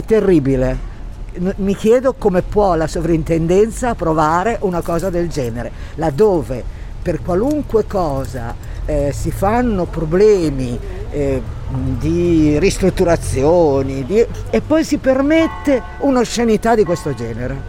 terribile. Mi chiedo come può la sovrintendenza approvare una cosa del genere, laddove per qualunque cosa si fanno problemi di ristrutturazioni e poi si permette un'oscenità di questo genere.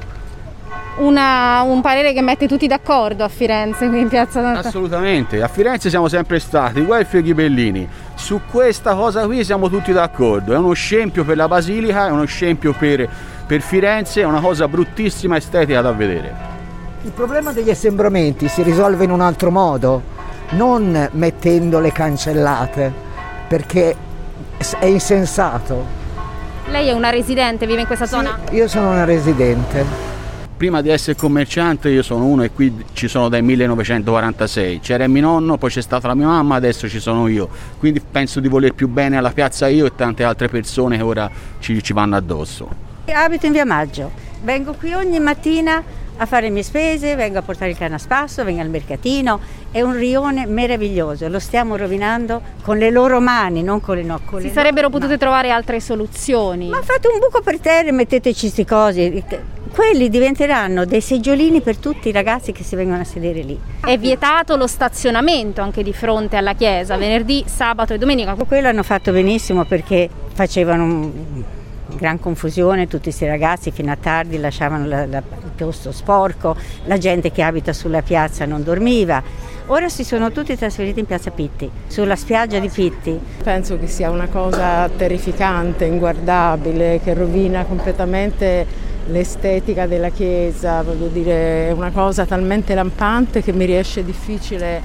Un parere che mette tutti d'accordo a Firenze, qui in Piazza Santa. Assolutamente, a Firenze siamo sempre stati, Guelfi e Ghibellini, su questa cosa qui siamo tutti d'accordo, è uno scempio per la Basilica, è uno scempio per Firenze, è una cosa bruttissima estetica da vedere. Il problema degli assembramenti si risolve in un altro modo, non mettendo le cancellate, perché è insensato. Lei è una residente, vive in questa zona? Io sono una residente. Prima di essere commerciante io sono uno e qui ci sono dal 1946, c'era mio nonno, poi c'è stata la mia mamma, adesso ci sono io, quindi penso di voler più bene alla piazza io e tante altre persone che ora ci vanno addosso. Abito in via Maggio, vengo qui ogni mattina a fare le mie spese, vengo a portare il cane a spasso, vengo al mercatino, è un rione meraviglioso, lo stiamo rovinando con le loro mani, non con le nostre. Si sarebbero potute trovare altre soluzioni. Ma fate un buco per terra e metteteci sti cosi. Quelli diventeranno dei seggiolini per tutti i ragazzi che si vengono a sedere lì. È vietato lo stazionamento anche di fronte alla chiesa, venerdì, sabato e domenica. Quello hanno fatto benissimo perché facevano gran confusione, tutti questi ragazzi fino a tardi lasciavano il posto sporco, la gente che abita sulla piazza non dormiva. Ora si sono tutti trasferiti in piazza Pitti, sulla spiaggia di Pitti. Penso che sia una cosa terrificante, inguardabile, che rovina completamente l'estetica della chiesa, voglio dire, è una cosa talmente lampante che mi riesce difficile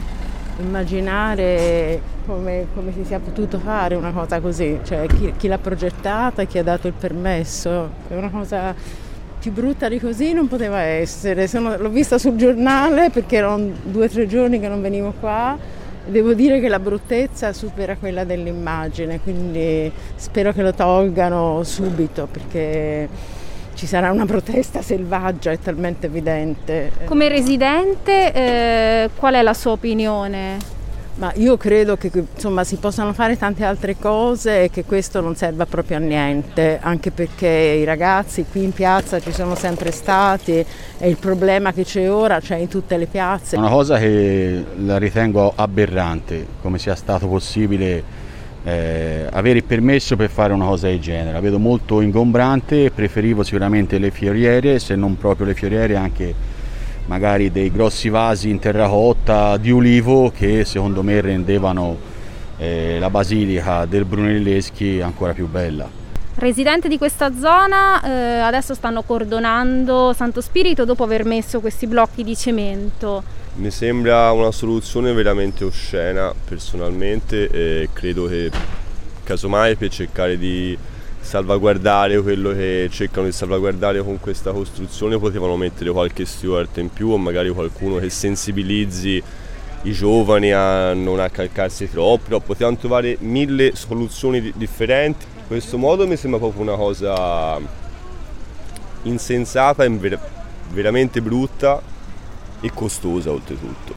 immaginare come si sia potuto fare una cosa così, cioè chi l'ha progettata e chi ha dato il permesso, è una cosa più brutta di così non poteva essere. L'ho vista sul giornale perché erano 2 o 3 giorni che non venivo qua e devo dire che la bruttezza supera quella dell'immagine, quindi spero che lo tolgano subito perché ci sarà una protesta selvaggia, è talmente evidente. Come residente, qual è la sua opinione? Ma io credo che insomma si possano fare tante altre cose e che questo non serva proprio a niente, anche perché i ragazzi qui in piazza ci sono sempre stati e il problema che c'è ora c'è in tutte le piazze. È una cosa che la ritengo aberrante, come sia stato possibile avere il permesso per fare una cosa del genere. La vedo molto ingombrante, preferivo sicuramente le fioriere, se non proprio le fioriere anche magari dei grossi vasi in terracotta di ulivo che secondo me rendevano la basilica del Brunelleschi ancora più bella. Residente di questa zona, adesso stanno cordonando Santo Spirito dopo aver messo questi blocchi di cemento. Mi sembra una soluzione veramente oscena personalmente e credo che casomai per cercare di salvaguardare quello che cercano di salvaguardare con questa costruzione potevano mettere qualche steward in più o magari qualcuno che sensibilizzi i giovani a non accalcarsi troppo, potevano trovare 1000 soluzioni differenti. In questo modo mi sembra proprio una cosa insensata e veramente brutta e costosa oltretutto.